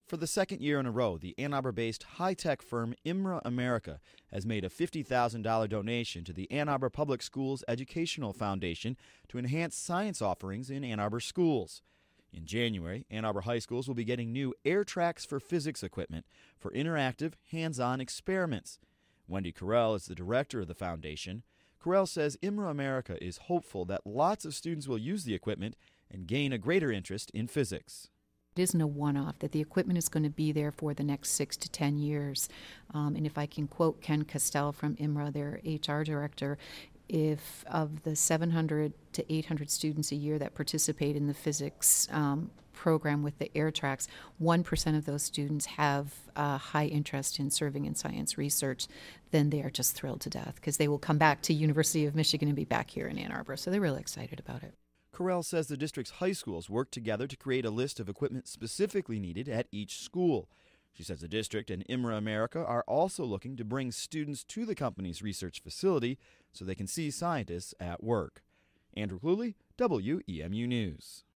For the second year in a row, the Ann Arbor-based high-tech firm IMRA America has made a $50,000 donation to the Ann Arbor Public Schools Educational Foundation to enhance science offerings in Ann Arbor schools. In January, Ann Arbor high schools will be getting new air tracks for physics equipment for interactive, hands-on experiments. Wendy Carell is the director of the foundation. Carell says IMRA America is hopeful that lots of students will use the equipment and gain a greater interest in physics. It isn't a one-off, that the equipment is going to be there for the next 6 to 10 years. And if I can quote Ken Castell from IMRA, their HR director, if of the 700 to 800 students a year that participate in the physics program with the air tracks, 1% of those students have a high interest in serving in science research, then they are just thrilled to death because they will come back to University of Michigan and be back here in Ann Arbor. So they're really excited about it. Carell says the district's high schools work together to create a list of equipment specifically needed at each school. She says the district and IMRA America are also looking to bring students to the company's research facility so they can see scientists at work. Andrew Cluley, WEMU News.